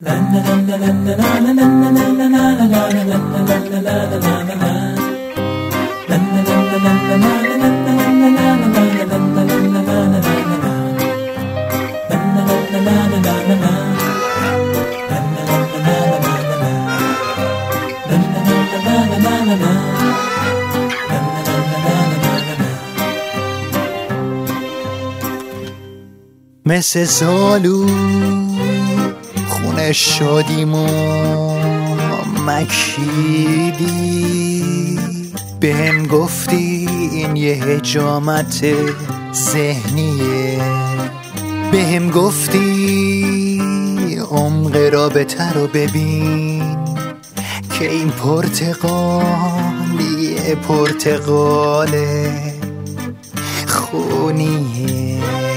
مثل سالو خونه شدیم و مکیدی بهم گفتی این یه حجامت ذهنیه، بهم گفتی عمق رابطه رو ببین که این پرتقالیه، پرتقاله خونیه.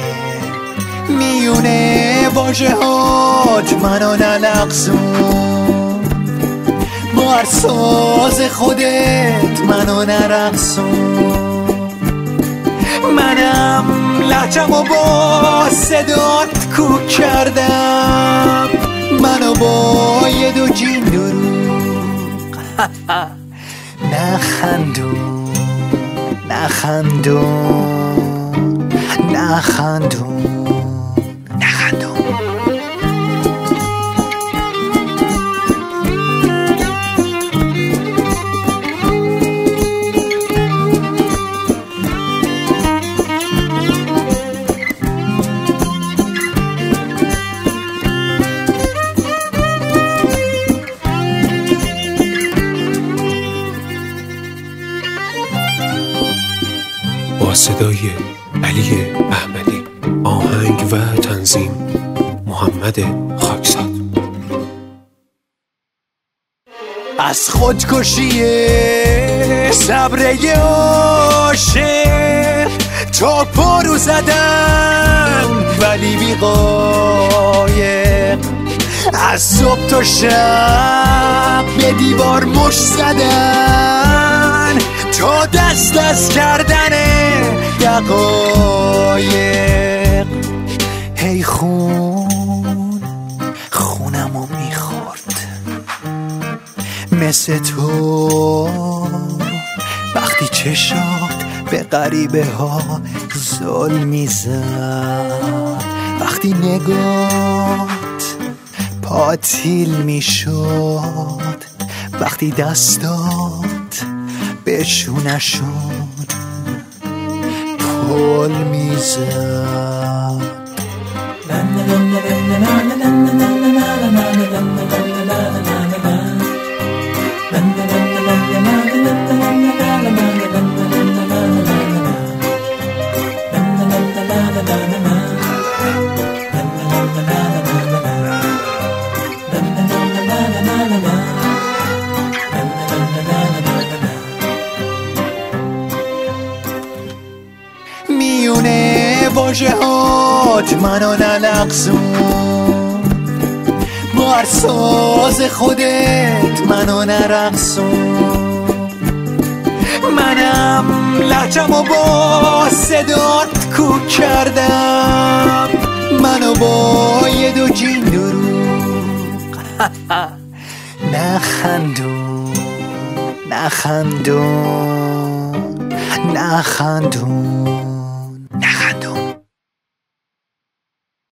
میونه واژه‌هات منو نلغزون، با هر ساز خودت منو نرقصون. منم لهجه‌مو با صدات کوک کردم، منو با یه دو جین دروغ نخندون نخندون نخندون. با صدای علی احمدی، آهنگ و تنظیم محمد خاکساد. از خودکشی صبر یه عاشق تا پارو زدن ولی بی قایق، از صبح تا شب به دیوار مشت زدن تا دست دست کردن دقایق. هی خونمو میخورد مثل تو وقتی چشات به غریبه ها ظلم میزد، وقتی نگات پاتیل میشد، وقتی دستات به شونشون پل میزد. میونه واژه‌هات منو نلغزون، با هر ساز خودت منو نرقصون. منم لهجه‌مو با صدات کوک کردم، منو با یه دو جین دروغ نخندون نخندون نخندون.